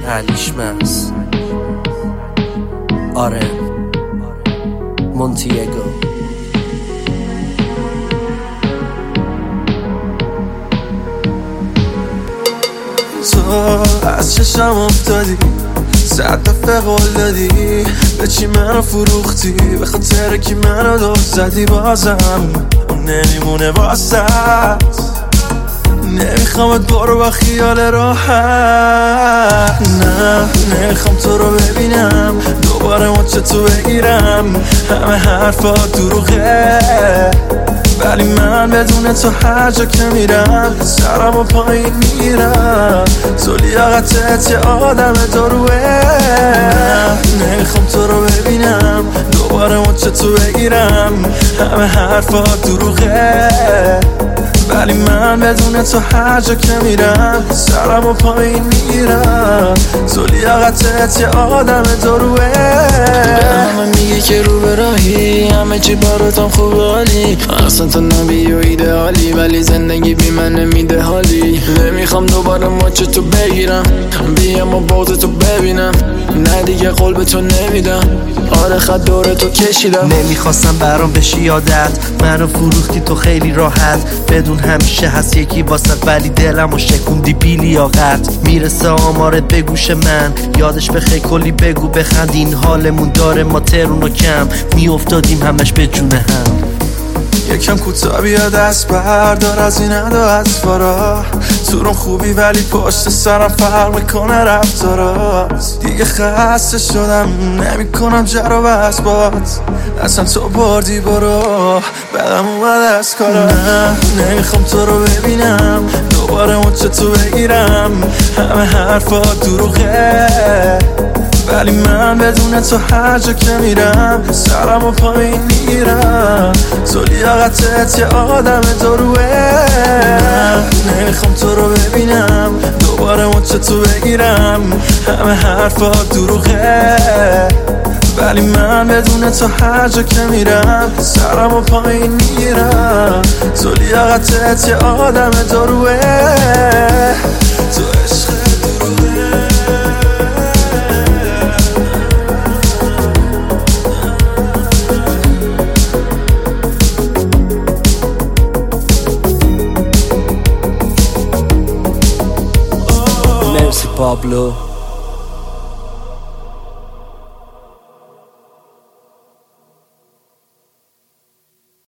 علیشمس آره مونتیگو. تو از چشم افتادی، 100 دفعه قول دادی، به چی منو فروختی، به خاطر کی منو دور زدی، بازم اون نمیمونه واسط. نمیخوامت برو با خیال راحت، نه نمیخوام تو رو ببینم دوباره مچتو بگیرم. همه حرفا دروغه ولی من بدون تو هر جا که میرم سرم و پایین میرم. تو لیاقتت یه آدم دروه، نمیخوام تو رو ببینم دوباره مچتو بگیرم. همه حرفا دروغه ولی من بدون تو هر جا که میرم سرم و پایین میرم. تو لیاقتت یه آدم دروه. همه میگه که رو به راهی، همه چی براتم خوب حالی، اصلا تو نبی و ایدئالی، ولی زندگی بی من نمیده حالی. نمیخوام دوباره مچ تو بگیرم، بیام و بغض تو ببینم، نه دیگه قول به تو نمیدم. آره خط دور تو کشیدم. نمیخواستم برام بشی یادت، منو فروختی تو خیلی راحت، بدون همیشه هست یکی واسط ولی دلمو شکوندی بی لیاقت. میرسه آمارت به گوش من، یادش بخیر کلی بگو بخند، این حالمون داره ما ترون و کم میافتادیم همش به جون هم. یکم کوتاه بیا دست بردار از این ادا اطفارا، تو رو خوبی ولی پشت سرم فرق میکنه رفتارات. دیگه خسته شدم نمیکنم جر و بحث بات، اصلا تو بردی برو بدم اومد از کارا. نه نمیخوام تو رو ببینم دوباره مچتو بگیرم. همه حرفا دروغه ولی من بدون تو هر جا که میرم سرم و پایین میرم. تو لیاقتت یه آدم دروه، نمیخوام تو رو ببینم دوباره مچتو بگیرم. همه حرفا دروغه ولی من بدون تو هر جا که میرم سرم و پایین میرم. تو لیاقتت یه آدم دروه، تو عشق دروه. مرسی پابلو.